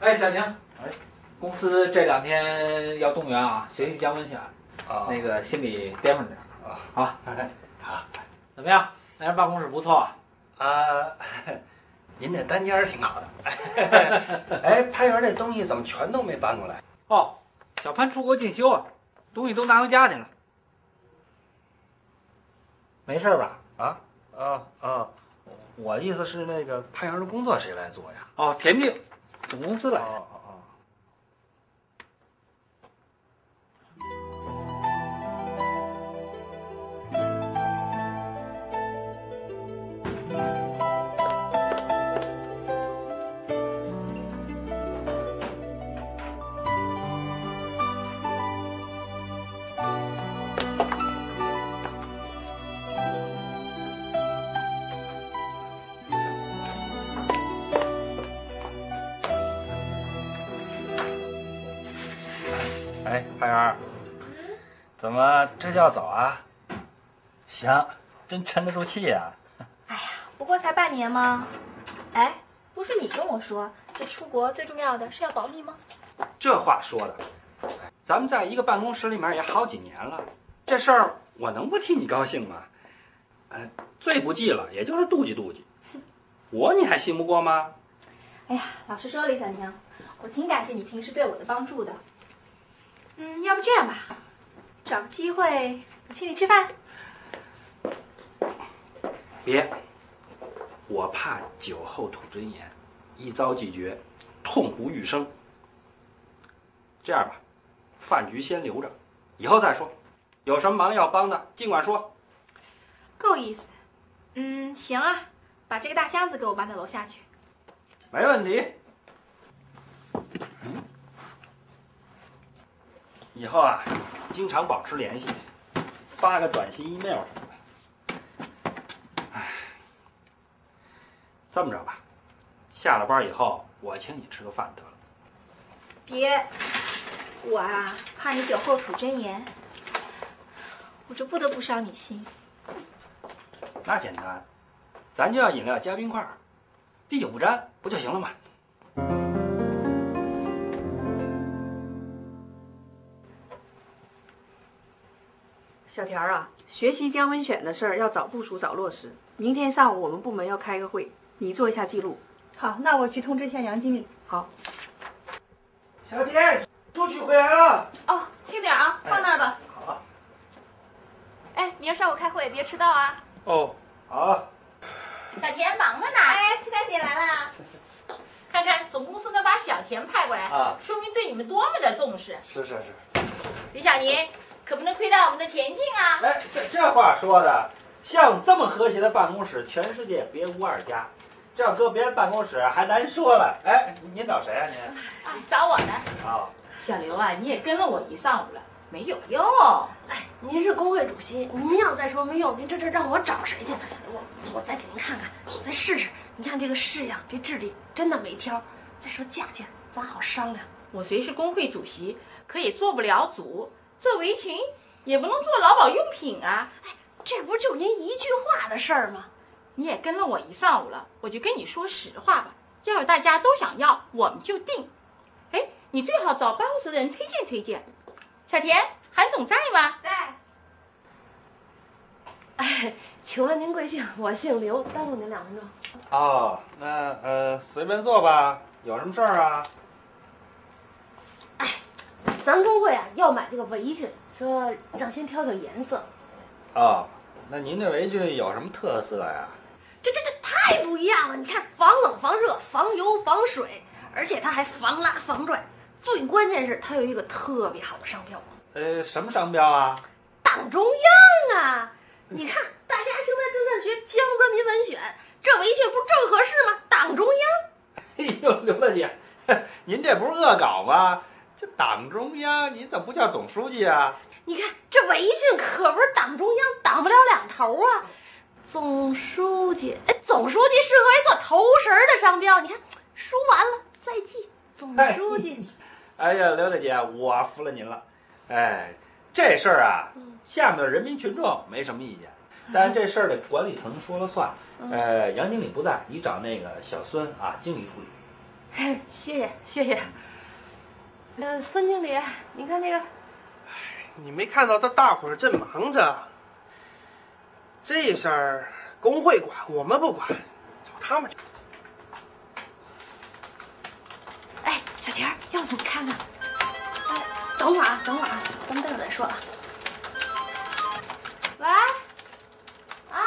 哎，小宁，公司这2天要动员啊，学习姜文选，那个心里掂量着啊。好，好，怎么样？那人办公室不错啊。 您这单间挺好的。哎，潘元这东西怎么全都没搬过来？ 哦，小潘出国进修啊，东西都拿回家去了。没事吧？ 我意思是那个潘元的工作谁来做呀？ 哦，田定，总公司来。 哎，潘元，怎么这就要走啊？行，真沉得住气呀。 哎呀，不过才半年嘛。哎，不是你跟我说，这出国最重要的是要保密吗？ 这话说的，咱们在一个办公室里面也好几年了，这事儿我能不替你高兴吗？最不济了，也就是妒忌妒忌。你还信不过吗？ 哎呀，老实说，李小娘，我挺感谢你平时对我的帮助的。要不这样吧，找个机会我请你吃饭。 别，我怕酒后吐真言，一遭拒绝，痛不欲生。这样吧，饭局先留着，以后再说。有什么忙要帮的，尽管说。 够意思。行啊，把这个大箱子给我搬到楼下去。 没问题。以后啊，经常保持联系，发个短信、email 什么的。哎，这么着吧，下了班以后我请你吃个饭得了。 别，我啊怕你酒后吐真言，我这不得不伤你心。 那简单，咱就要饮料加冰块，滴酒不沾，不就行了吗？ 小田啊，学习姜文选的事儿要早部署早落实。明天上午我们部门要开个会，你做一下记录。 好，那我去通知一下杨经理。 好。 小田，出去回来了。 哦，轻点啊，放那儿吧。 好。 哎，明儿上午开会别迟到啊。 哦，好。 小田忙着呢。 哎，七大姐来了。 看看总公司能把小田派过来啊， 说明对你们多么的重视。 是。 李小宁，可不能亏待我们的田静啊！ 哎，这话说的，像这么和谐的办公室，全世界别无二家。这要搁别人办公室还难说了。哎，您找谁啊您？ 找我的。 哦， 小刘啊，你也跟了我一上午了，没有用。 哎，您是工会主席，您要再说没用，您这让我找谁去？我再给您看看，我再试试。你看这个式样，这质地真的没挑。再说价钱，咱好商量。 我虽是工会主席，可也做不了主。这围裙也不能做劳保用品啊！ 哎，这不就您一句话的事儿吗？ 你也跟了我一上午了，我就跟你说实话吧。要是大家都想要，我们就定。哎，你最好找办公室的人推荐推荐。小田，韩总在吗？ 在。 哎，请问您贵姓？我姓刘，耽误您2分钟。 哦，那随便坐吧，有什么事儿啊？ 哎，咱工会啊要买这个围裙，说让先挑挑颜色。 哦，那您这围裙有什么特色呀？ 这太不一样了！你看，防冷、防热、防油、防水，而且它还防拉、防拽。最关键是它有一个特别好的商标。 什么商标啊？ 党中央啊！你看，大家现在正在学江泽民文选，这围裙不正合适吗？党中央。 哎呦，刘大姐，您这不是恶搞吗？这党中央，您怎么不叫总书记啊？ 你看这围裙可不是党中央，挡不了2头啊。总书记，总书记适合于做头绳的商标。你看，输完了再记总书记。 哎呀，刘大姐，我服了您了。哎，这事儿啊，下面的人民群众没什么意见，但是这事儿得管理层说了算。杨经理不在，你找那个小孙啊经理处理。 谢谢。孙经理，你看这个。 你没看到大伙儿正忙着，这事儿工会管，我们不管，找他们去。 哎，小田儿，要不你看看？哎，等会儿啊，咱们待会儿再说啊。喂，啊？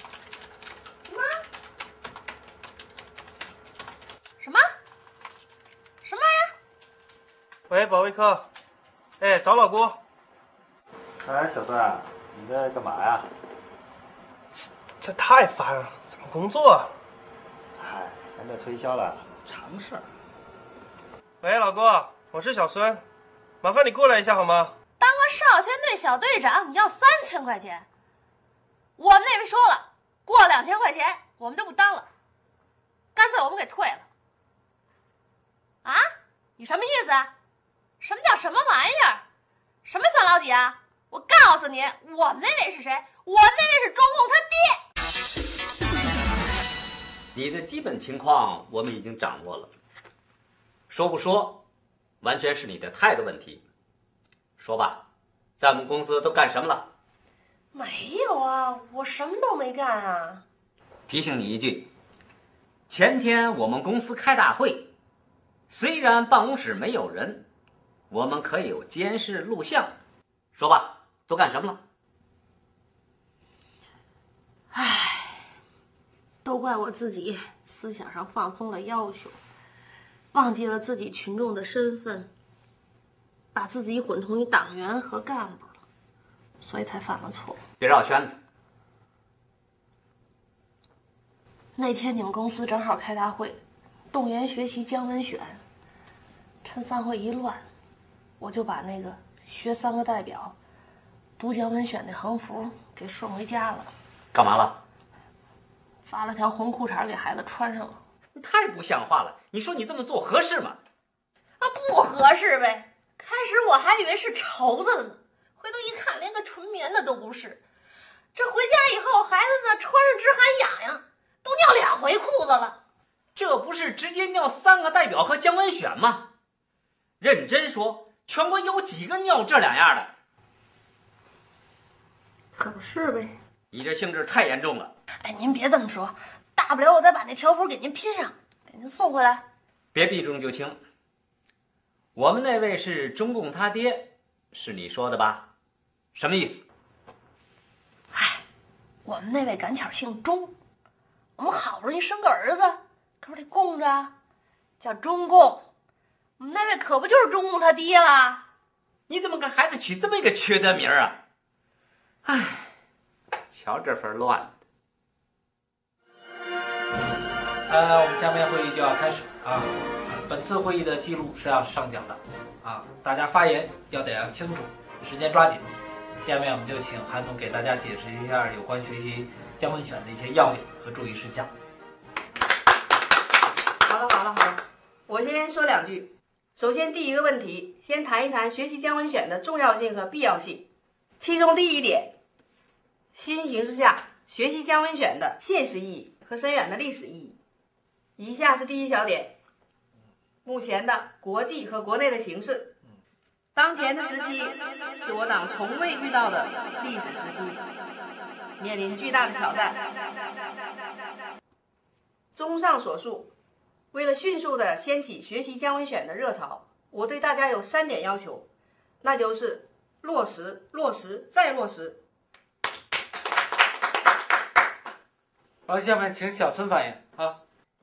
什么玩意儿？ 喂，保卫科。哎，找老郭。 哎，小孙，你在干嘛呀？ 这太烦了，怎么工作啊？ 哎，咱这推销了，常事儿。 喂，老郭，我是小孙，麻烦你过来一下好吗？ 当个少先队小队长，你要3000块钱？我们那边说了，过2000块钱我们就不当了，干脆我们给退了。啊？你什么意思啊？什么叫什么玩意儿？什么算老几啊？我告诉你，我们那位是谁？我们那位是中共他爹。 你的基本情况我们已经掌握了，说不说，完全是你的态度问题。说吧，在我们公司都干什么了？ 没有啊，我什么都没干啊。 提醒你一句，前天我们公司开大会，虽然办公室没有人，我们可以有监视录像。说吧，都干什么了？ 唉，都怪我自己思想上放松了要求，忘记了自己群众的身份，把自己混同于党员和干部了，所以才犯了错。 别绕圈子。 那天你们公司正好开大会，动员学习姜文选，趁散会一乱，我就把那个学3个代表读姜文选的横幅给顺回家了。 干嘛了？ 扎了条红裤衩给孩子穿上了。 你太不像话了！你说你这么做合适吗？ 啊，不合适呗。开始我还以为是绸子呢，回头一看连个纯棉的都不是。这回家以后，孩子呢穿上直喊痒痒，都尿2回裤子了。 这不是直接尿3个代表和姜文选吗？认真说，全国有几个尿这2样的？ 可不是呗。 你这性质太严重了。 哎，您别这么说，大不了我再把那条幅给您拼上，给您送回来。 别避重就轻。我们那位是中共他爹，是你说的吧？什么意思？ 哎，我们那位赶巧姓钟，我们好不容易生个儿子，可不得供着，叫中共。我们那位可不就是中共他爹啦？ 你怎么给孩子取这么一个缺德名啊？哎，瞧这份乱的。 我们下面会议就要开始啊。本次会议的记录是要上讲的啊，大家发言要清楚，时间抓紧。下面我们就请韩总给大家解释一下有关学习姜文选的一些要点和注意事项。 好了，我先说2句。首先第一个问题，先谈一谈学习姜文选的重要性和必要性。其中第1点，新形势下学习姜文选的现实意义和深远的历史意义。以下是第1小点，目前的国际和国内的形势。当前的时期是我党从未遇到的历史时期，面临巨大的挑战。综上所述，为了迅速地掀起学习姜文选的热潮，我对大家有3点要求，那就是落实、落实再落实。 好，下面请小孙发言啊。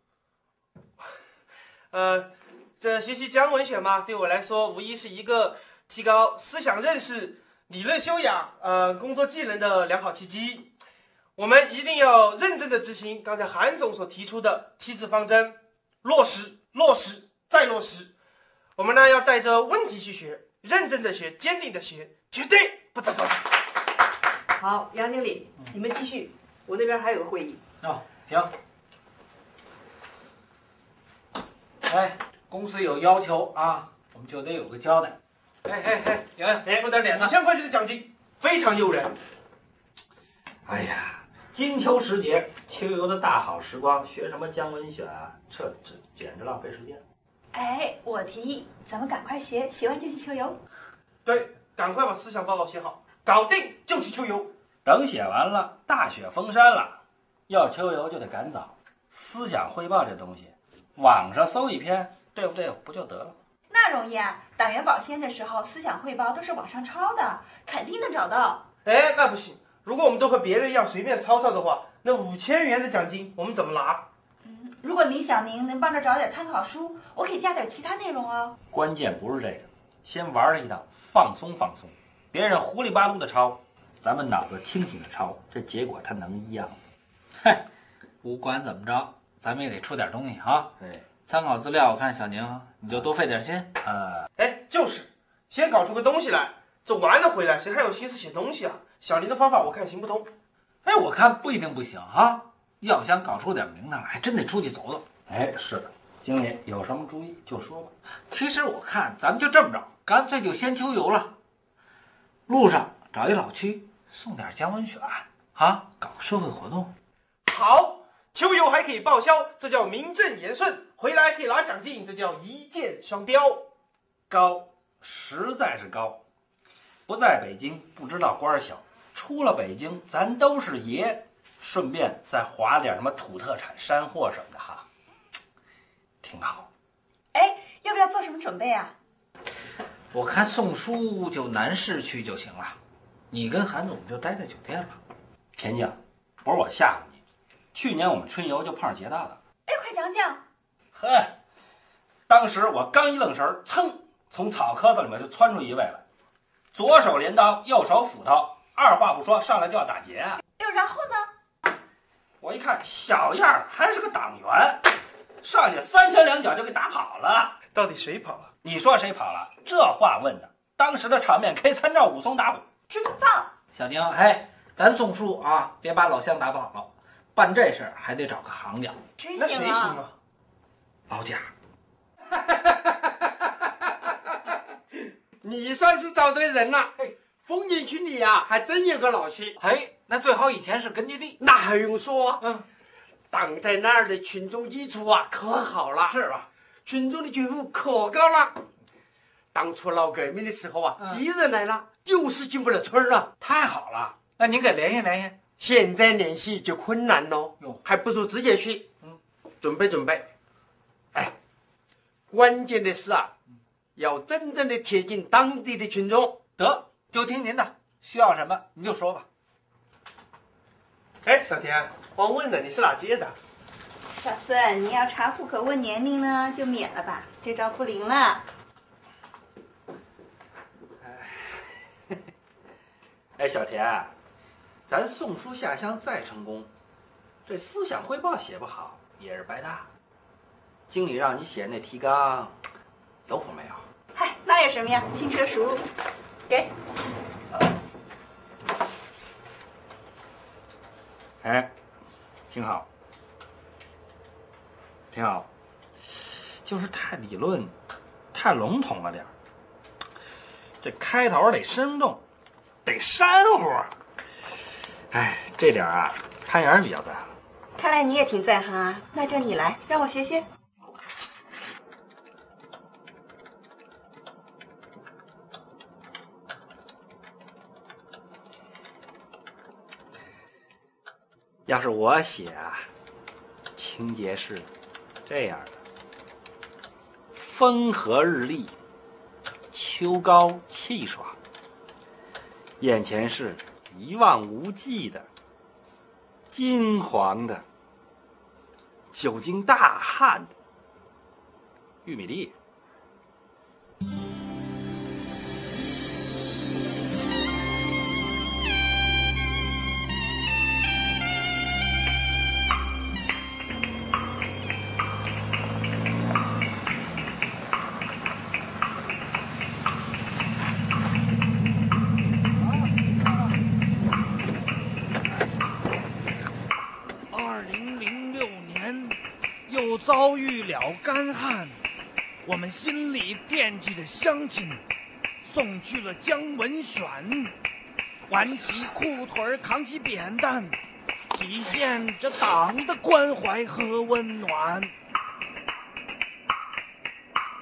这学习姜文选嘛，对我来说无疑是一个提高思想认识、理论修养、工作技能的良好契机。我们一定要认真的执行刚才韩总所提出的7字方针，落实、落实再落实。我们呢要带着问题去学，认真的学，坚定的学，绝对不走过场。 好，杨经理，你们继续，我那边还有个会议。 行。哎，公司有要求啊，我们就得有个交代。说点脸的。 2000块钱的奖金非常诱人。 哎呀，金秋时节，秋游的大好时光，学什么姜文选啊？这简直浪费时间。 哎，我提议咱们赶快学，学完就去秋游。 对，赶快把思想报告写好，搞定就去秋游。 等写完了，大雪封山了，要秋游就得赶早。思想汇报这东西，网上搜一篇，对不对？不就得了？ 那容易啊！党员保鲜的时候，思想汇报都是网上抄的，肯定能找到。 哎，那不行，如果我们都和别人一样随便抄的话，那5000元的奖金我们怎么拿？ 如果李小宁能帮着找点参考书，我可以加点其他内容哦。 关键不是这个，先玩这一道，放松放松。别人糊里巴涂的抄，咱们脑子清醒的抄，这结果它能一样吗？ 嗨，不管怎么着，咱们也得出点东西啊。 对， 参考资料，我看小宁你就多费点心。 哎，就是先搞出个东西来，这玩了回来，谁还有心思写东西啊？小林的方法我看行不通。 哎，我看不一定不行啊。要想搞出点名堂来，还真得出去走走。 哎，是的，经理有什么主意就说吧。 其实我看咱们就这么着，干脆就先秋游了。路上找一老区，送点姜文选啊，搞社会活动。 好，秋游还可以报销，这叫名正言顺；回来可以拿奖金，这叫一箭双雕。 高，实在是高。不在北京不知道官小，出了北京咱都是爷。顺便再划点什么土特产、山货什么的哈，挺好。 哎，要不要做什么准备啊？ 我看送书就南市区就行了，你跟韩总就待在酒店了。 田姐，不是我吓唬你，去年我们春游就碰上劫道的。 哎，快讲讲。 呵，当时我刚一愣神，噌，从草棵子里面就窜出一位来，左手镰刀，右手斧头，二话不说上来就要打劫啊！ 哎呦，然后呢？ 我一看小样儿，还是个党员，上去3拳2脚就给打跑了。 到底谁跑了？ 你说谁跑了？这话问的，当时的场面可以参照武松打虎。 真棒！ 小宁，嘿，咱送书啊，别把老乡打跑了。办这事儿还得找个行家。 那谁行啊？ 老贾。 你算是找对人了。风景区里啊，还真有个老区。 那最好以前是根据地。 那还用说？党在那儿的群众基础啊，可好了， 是吧？ 群众的觉悟可高了。当初闹革命的时候啊，敌人来了，就是进不了村啊。 太好了，那您给联系联系。 现在联系就困难咯，还不如直接去。准备准备。哎，关键的是啊，要真正的贴近当地的群众。 得，就听您的，需要什么您就说吧。 哎，小田，忘问了，你是哪届的？ 小孙，你要查户口问年龄呢，就免了吧，这招不灵了。 哎，小田，咱送书下乡再成功，这思想汇报写不好也是白搭。经理让你写那提纲，有谱没有？ 嗨，那有什么呀，轻车熟路。给。 哎，挺好，挺好，就是太理论，太笼统了点儿。这开头得生动，得煽乎。哎，这点啊，潘岩比较在行。 看来你也挺在行啊，那就你来，让我学学。 要是我写啊，情节是这样的：风和日丽，秋高气爽，眼前是一望无际的金黄的久经大旱的玉米地。 遭遇了干旱，我们心里惦记着乡亲，送去了姜文选，挽起裤腿扛起扁担，体现着党的关怀和温暖。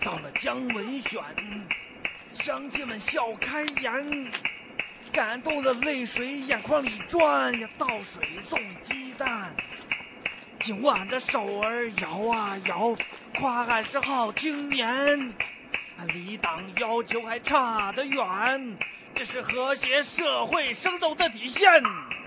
到了姜文选，乡亲们笑开颜，感动的泪水眼眶里转呀，倒水送鸡蛋。今晚的手儿摇啊摇，夸俺是好青年，离党要求还差得远，这是和谐社会生动的体现。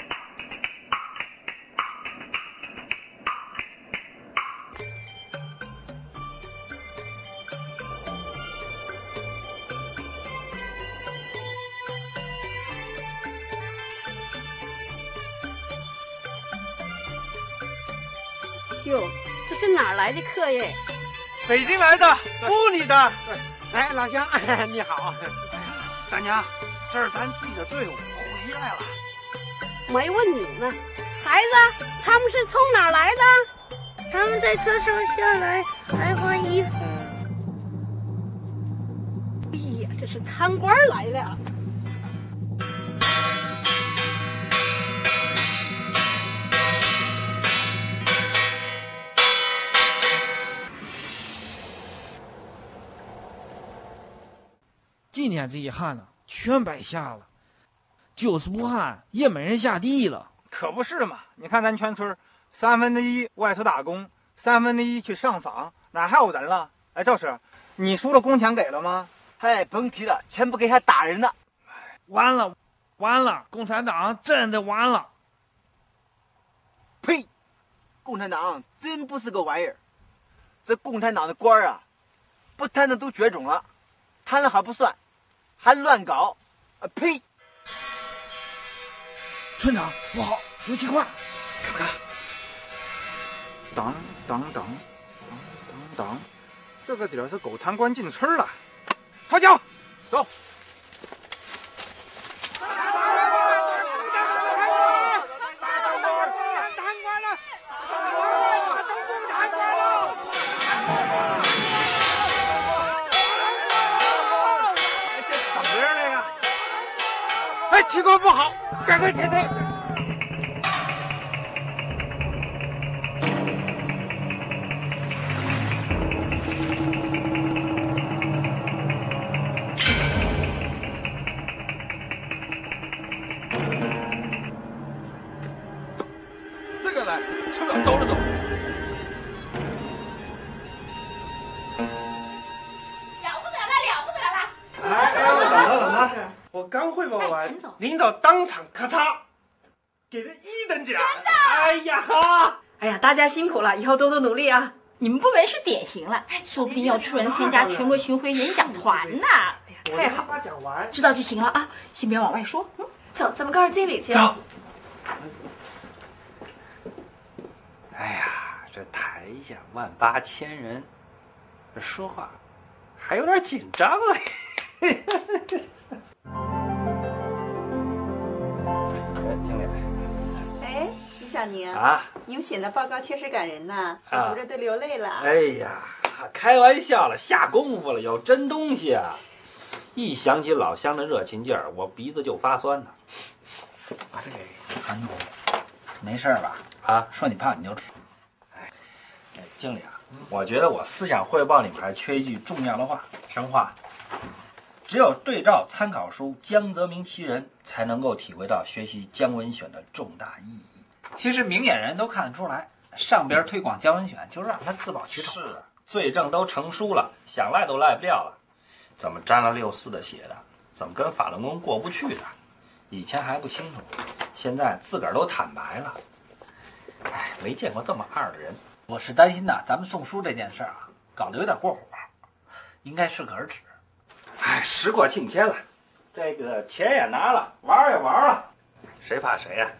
哟，这是哪儿来的客人？ 北京来的，不你的。 哎，老乡，你好。 大娘，这是咱自己的队伍回来了。 没问你呢，孩子，他们是从哪儿来的？ 他们在车上下来，还换衣服。 哎呀，这是参观来了。 今天这一旱呢，全白下了，就是不旱，也没人下地了。 可不是嘛！你看咱全村1/3外出打工，1/3去上访，哪还有人了？哎，赵师，你叔的工钱给了吗？ 哎，甭提了，全部给他打人了。 完了，完了！共产党真的完了！ 呸！共产党真不是个玩意儿。这共产党的官啊，不贪的都绝种了，贪了还不算，还乱搞。呸！ 村长，不好，有情况！ 看看。当当当当当当，这个地儿是狗贪官进村了。发脚，走。 情况不好，赶快撤退！ 这个来，吃不了兜着走。 了不得了，了不得了！ 哎，怎么了？我刚汇报完，领导当场咔嚓给了1等奖。 真的？ 哎呀哈！ 哎呀，大家辛苦了，以后多多努力啊！ 你们部门是典型了，说不定要出人参加全国巡回演讲团呢。 太好了，讲完知道就行了啊，先别往外说。 走，咱们告诉经理去。 走。 哎呀，这台下18000人，这说话还有点紧张了。经理。 哎，李小宁啊， 你们写的报告确实感人呐，我读着都流泪了。 哎呀，开玩笑了，下功夫了，有真东西啊！一想起老乡的热情劲儿，我鼻子就发酸呢。 把这给韩总，没事吧？ 啊， 说你胖你就吃。 哎，经理啊，我觉得我思想汇报里面还缺一句重要的话，什么话？只有对照参考书江泽民其人，才能够体会到学习姜文选的重大意义。 其实明眼人都看得出来，上边推广姜文选就是让他自保取丑。 是啊，罪证都成书了，想赖都赖不掉了。怎么沾了64的血的？怎么跟法轮功过不去的？以前还不清楚，现在自个儿都坦白了。哎，没见过这么二的人。 我是担心呐，咱们送书这件事啊，搞得有点过火，应该适可而止。 哎，时过境迁了，这个钱也拿了，玩也玩了，谁怕谁呀？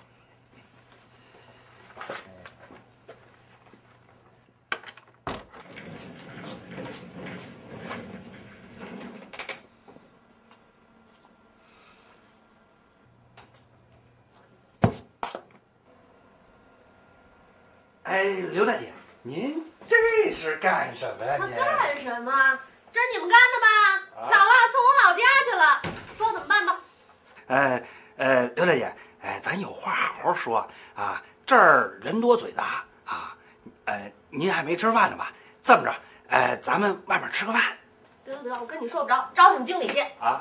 哎，刘大姐，您这是干什么呀？您干什么？这是你们干的吧？巧了，送我老家去了。说怎么办吧？ 刘大姐，咱有话好好说啊。这儿人多嘴杂啊，您还没吃饭呢吧？这么着， 咱们外面吃个饭。 得，我跟你说不着，找你们经理去。 啊。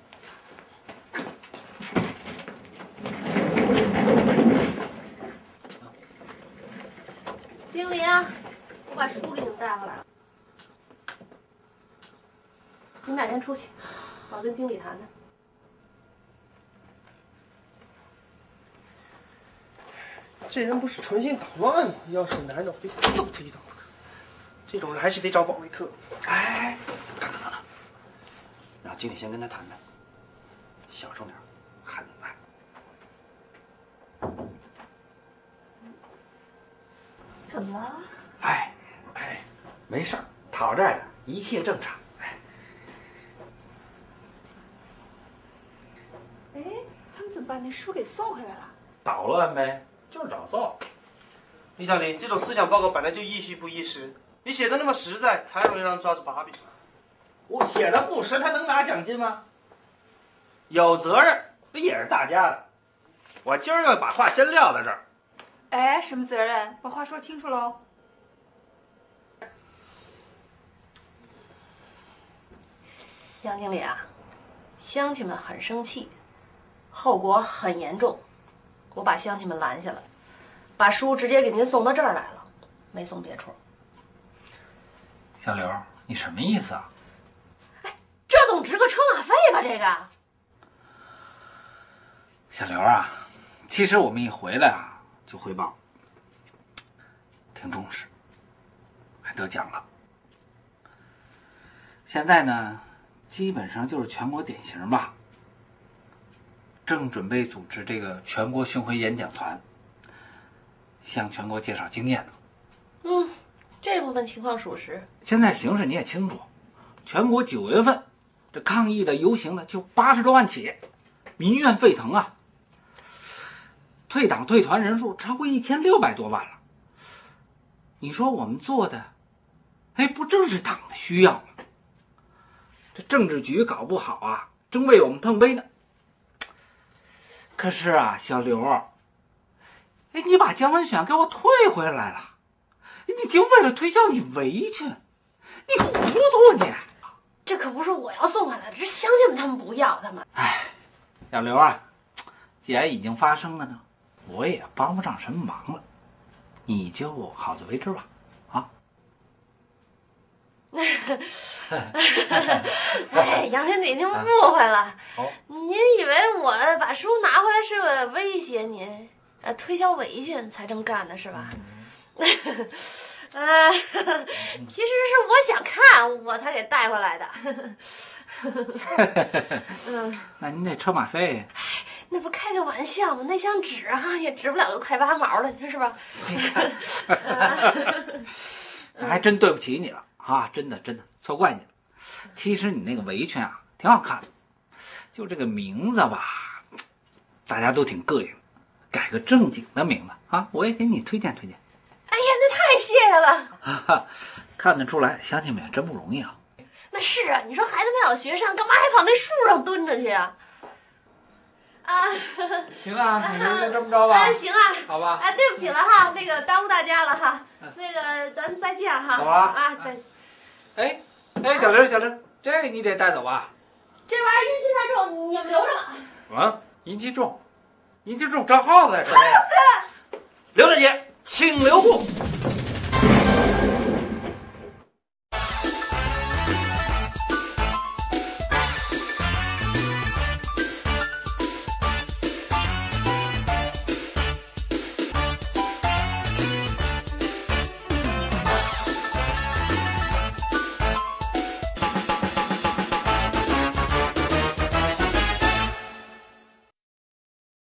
经理啊，我把书给你们带回来了，你们俩先出去，我要跟经理谈谈。 这人不是存心捣乱吗？要是男的，非得揍他一刀。这种人还是得找保卫科。 哎，看，让经理先跟他谈谈，小声点，汉子在。 怎么了？ 没事儿，讨债的一切正常。 他们怎么把那书给送回来了？ 捣乱呗，就是找揍。 李小林，这种思想报告本来就易虚不易实，你写的那么实在，太容易让人抓住把柄了。 我写的不实，他能拿奖金吗？有责任，这也是大家的。我今儿要把话先撂在这儿。 哎，什么责任？把话说清楚喽。 杨经理啊，乡亲们很生气，后果很严重，我把乡亲们拦下了，把书直接给您送到这儿来了，没送别处。 小刘，你什么意思啊？ 这总值个车马费吧？这个。 小刘啊，其实我们一回来啊就汇报，挺重视，还得奖了。现在呢，基本上就是全国典型吧。正准备组织这个全国巡回演讲团，向全国介绍经验呢。 这部分情况属实。 现在形势你也清楚，全国9月份这抗议的游行呢就80多万起，民怨沸腾啊。退党退团人数超过1600多万了。你说我们做的，不正是党的需要吗？这政治局搞不好啊，正为我们碰杯呢。可是啊，小刘，你把姜文选给我退回来了，你就为了推销你维权，你糊涂你！ 这可不是我要送回来的，这乡亲们他们不要他们。 小刘啊，既然已经发生了呢，我也帮不上什么忙了，你就好自为之吧，啊？ 杨经理，您误会了。您以为我把书拿回来是为了威胁您，推销维权才这么干的是吧？其实是我想看，我才给带回来的。 那您这车马费？ 那不开个玩笑吗？那箱纸啊，也值不了个快8毛的，你说是吧？ 那还真对不起你了啊！真的错怪你了。其实你那个围裙啊，挺好看的，就这个名字吧，大家都挺膈应，改个正经的名字啊！我也给你推荐推荐。 哎呀，那太谢谢了。 看得出来，乡亲们也真不容易啊。 那是啊，你说孩子没有学上，干嘛还跑那树上蹲着去啊？ 行啊，你就这么着吧。 行啊， 好吧。 对不起了哈，那个耽误大家了哈。那个咱再见哈。 走啊。 再。 小刘，这你得带走吧。 这玩意儿阴气太重，你们留着吧。 啊，阴气重，张耗子在这儿。 刘大姐，请留步。